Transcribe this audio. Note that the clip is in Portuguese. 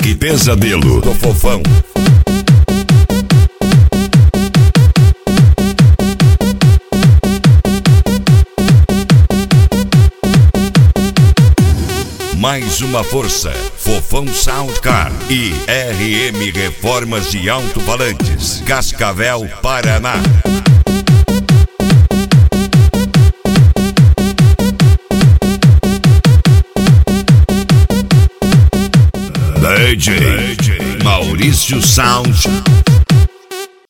Pesadelo do Fofão. Mais uma força, Fofão Soundcar e RM Reformas de Alto-Falantes, Cascavel, Paraná. DJ Maurício Sound